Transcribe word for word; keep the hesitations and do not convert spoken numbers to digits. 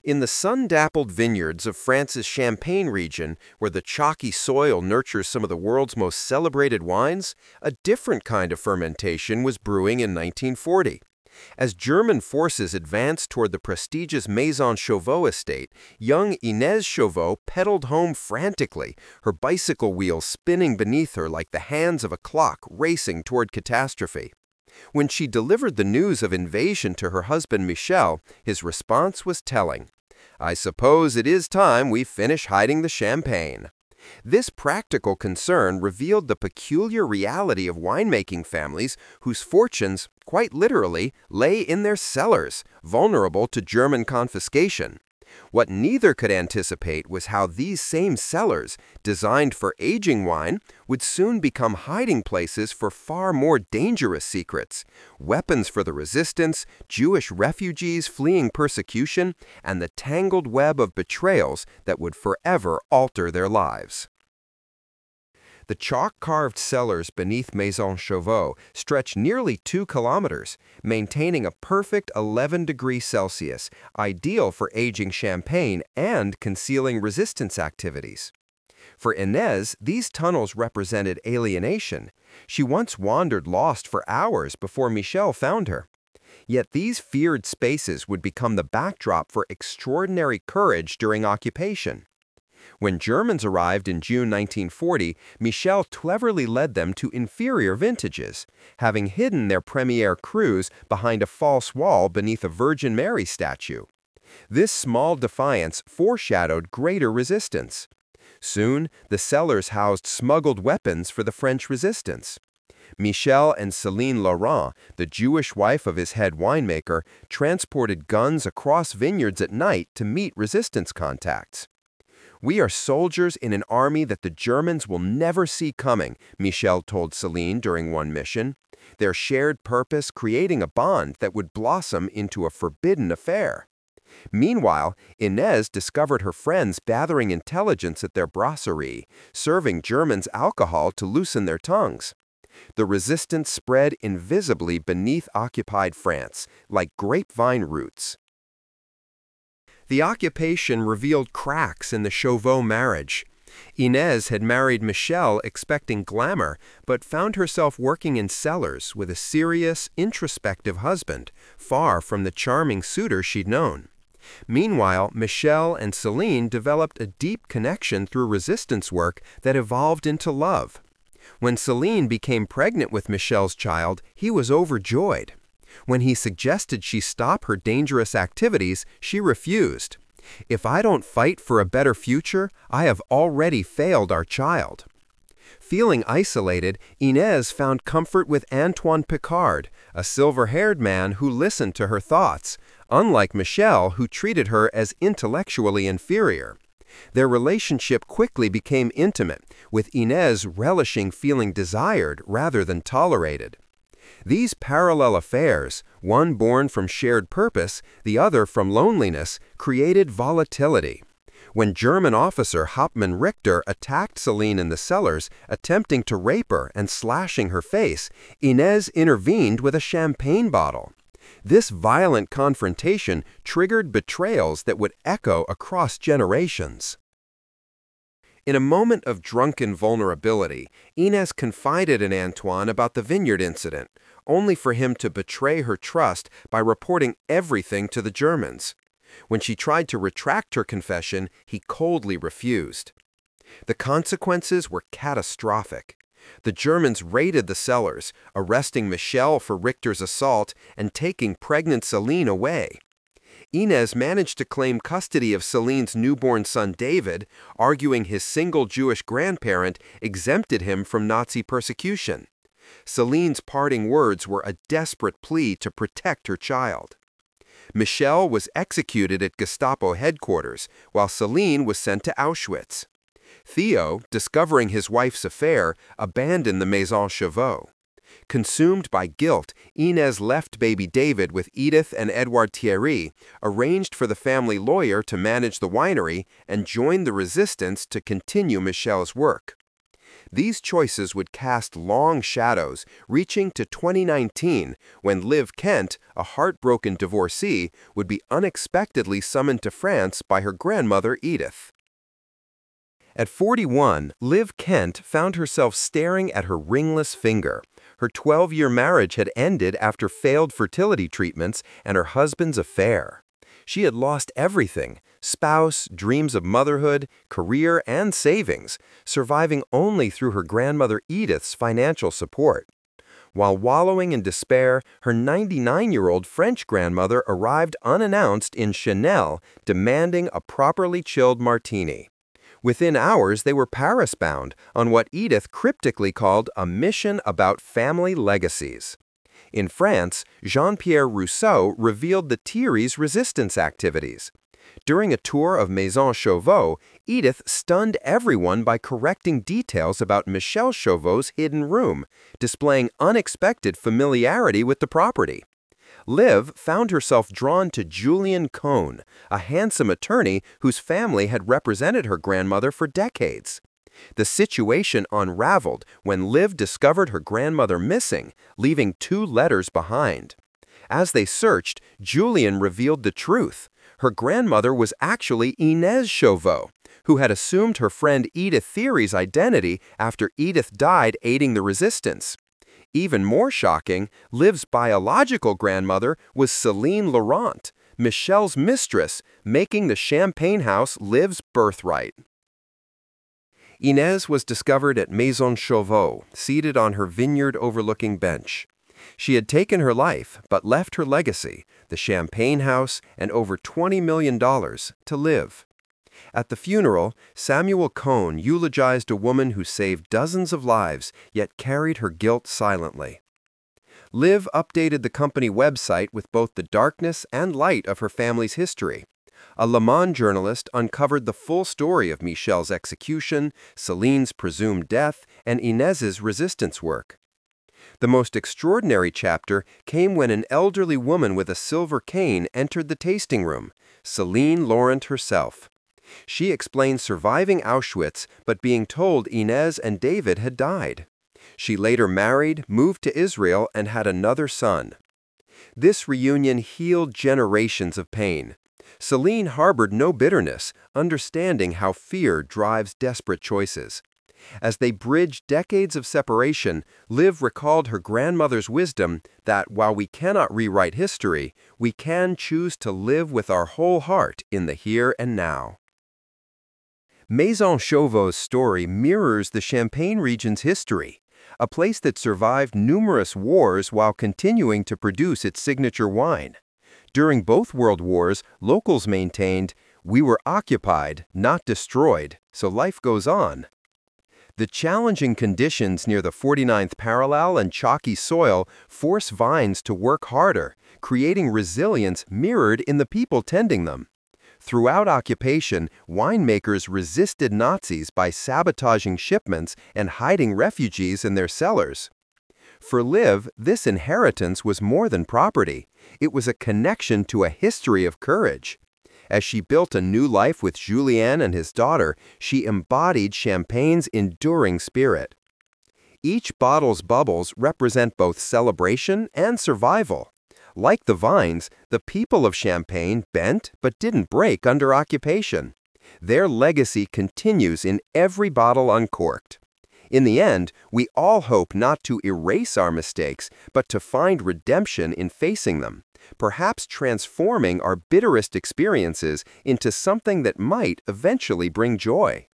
In the sun-dappled vineyards of France's Champagne region, where the chalky soil nurtures some of the world's most celebrated wines, a different kind of fermentation was brewing in nineteen forty. As German forces advanced toward the prestigious Maison Chauveau estate, young Inez Chauveau pedaled home frantically, her bicycle wheels spinning beneath her like the hands of a clock racing toward catastrophe. When she delivered the news of invasion to her husband Michel, his response was telling. "I suppose it is time we finish hiding the champagne." This practical concern revealed the peculiar reality of winemaking families whose fortunes, quite literally, lay in their cellars, vulnerable to German confiscation. What neither could anticipate was how these same cellars, designed for aging wine, would soon become hiding places for far more dangerous secrets: weapons for the resistance, Jewish refugees fleeing persecution, and the tangled web of betrayals that would forever alter their lives. The chalk-carved cellars beneath Maison Chauveau stretch nearly two kilometers, maintaining a perfect eleven degrees Celsius, ideal for aging champagne and concealing resistance activities. For Inez, these tunnels represented alienation. She once wandered lost for hours before Michel found her. Yet these feared spaces would become the backdrop for extraordinary courage during occupation. When Germans arrived in June nineteen forty, Michel cleverly led them to inferior vintages, having hidden their premier crus behind a false wall beneath a Virgin Mary statue. This small defiance foreshadowed greater resistance. Soon, the cellars housed smuggled weapons for the French resistance. Michel and Céline Laurent, the Jewish wife of his head winemaker, transported guns across vineyards at night to meet resistance contacts. "We are soldiers in an army that the Germans will never see coming," Michel told Céline during one mission, their shared purpose creating a bond that would blossom into a forbidden affair. Meanwhile, Inez discovered her friends gathering intelligence at their brasserie, serving Germans alcohol to loosen their tongues. The resistance spread invisibly beneath occupied France, like grapevine roots. The occupation revealed cracks in the Chauveau marriage. Inez had married Michel expecting glamour, but found herself working in cellars with a serious, introspective husband, far from the charming suitor she'd known. Meanwhile, Michel and Céline developed a deep connection through resistance work that evolved into love. When Céline became pregnant with Michel's child, he was overjoyed. When he suggested she stop her dangerous activities, she refused. "If I don't fight for a better future, I have already failed our child." Feeling isolated, Inez found comfort with Antoine Picard, a silver-haired man who listened to her thoughts, unlike Michel, who treated her as intellectually inferior. Their relationship quickly became intimate, with Inez relishing feeling desired rather than tolerated. These parallel affairs, one born from shared purpose, the other from loneliness, created volatility. When German officer Hauptmann Richter attacked Céline in the cellars, attempting to rape her and slashing her face, Inez intervened with a champagne bottle. This violent confrontation triggered betrayals that would echo across generations. In a moment of drunken vulnerability, Inez confided in Antoine about the vineyard incident, only for him to betray her trust by reporting everything to the Germans. When she tried to retract her confession, he coldly refused. The consequences were catastrophic. The Germans raided the cellars, arresting Michel for Richter's assault and taking pregnant Céline away. Inez managed to claim custody of Céline's newborn son David, arguing his single Jewish grandparent exempted him from Nazi persecution. Céline's parting words were a desperate plea to protect her child. Michel was executed at Gestapo headquarters, while Céline was sent to Auschwitz. Theo, discovering his wife's affair, abandoned the Maison Chauveau. Consumed by guilt, Inez left baby David with Edith and Edouard Thierry, arranged for the family lawyer to manage the winery, and joined the resistance to continue Michel's work. These choices would cast long shadows, reaching to twenty nineteen, when Liv Kent, a heartbroken divorcee, would be unexpectedly summoned to France by her grandmother Edith. At forty-one, Liv Kent found herself staring at her ringless finger. Her twelve-year marriage had ended after failed fertility treatments and her husband's affair. She had lost everything: spouse, dreams of motherhood, career, and savings, surviving only through her grandmother Edith's financial support. While wallowing in despair, her ninety-nine-year-old French grandmother arrived unannounced in Chanel, demanding a properly chilled martini. Within hours, they were Paris-bound on what Edith cryptically called a mission about family legacies. In France, Jean-Pierre Rousseau revealed the Thierry's resistance activities. During a tour of Maison Chauveau, Edith stunned everyone by correcting details about Michel Chauveau's hidden room, displaying unexpected familiarity with the property. Liv found herself drawn to Julien Cohn, a handsome attorney whose family had represented her grandmother for decades. The situation unraveled when Liv discovered her grandmother missing, leaving two letters behind. As they searched, Julien revealed the truth. Her grandmother was actually Inez Chauveau, who had assumed her friend Edith Thierry's identity after Edith died aiding the resistance. Even more shocking, Liv's biological grandmother was Céline Laurent, Michel's mistress, making the Champagne house Liv's birthright. Inez was discovered at Maison Chauveau, seated on her vineyard overlooking bench. She had taken her life, but left her legacy, the Champagne house and over twenty million dollars, to Liv. At the funeral, Samuel Cohn eulogized a woman who saved dozens of lives, yet carried her guilt silently. Liv updated the company website with both the darkness and light of her family's history. A Le Monde journalist uncovered the full story of Michel's execution, Céline's presumed death, and Inez's resistance work. The most extraordinary chapter came when an elderly woman with a silver cane entered the tasting room, Céline Laurent herself. She explained surviving Auschwitz but being told Inez and David had died. She later married, moved to Israel, and had another son. This reunion healed generations of pain. Céline harbored no bitterness, understanding how fear drives desperate choices. As they bridged decades of separation, Liv recalled her grandmother's wisdom that while we cannot rewrite history, we can choose to live with our whole heart in the here and now. Maison Chauvau's story mirrors the Champagne region's history, a place that survived numerous wars while continuing to produce its signature wine. During both world wars, locals maintained, "We were occupied, not destroyed, so life goes on." The challenging conditions near the forty-ninth parallel and chalky soil force vines to work harder, creating resilience mirrored in the people tending them. Throughout occupation, winemakers resisted Nazis by sabotaging shipments and hiding refugees in their cellars. For Liv, this inheritance was more than property. It was a connection to a history of courage. As she built a new life with Julien and his daughter, she embodied Champagne's enduring spirit. Each bottle's bubbles represent both celebration and survival. Like the vines, the people of Champagne bent but didn't break under occupation. Their legacy continues in every bottle uncorked. In the end, we all hope not to erase our mistakes, but to find redemption in facing them, perhaps transforming our bitterest experiences into something that might eventually bring joy.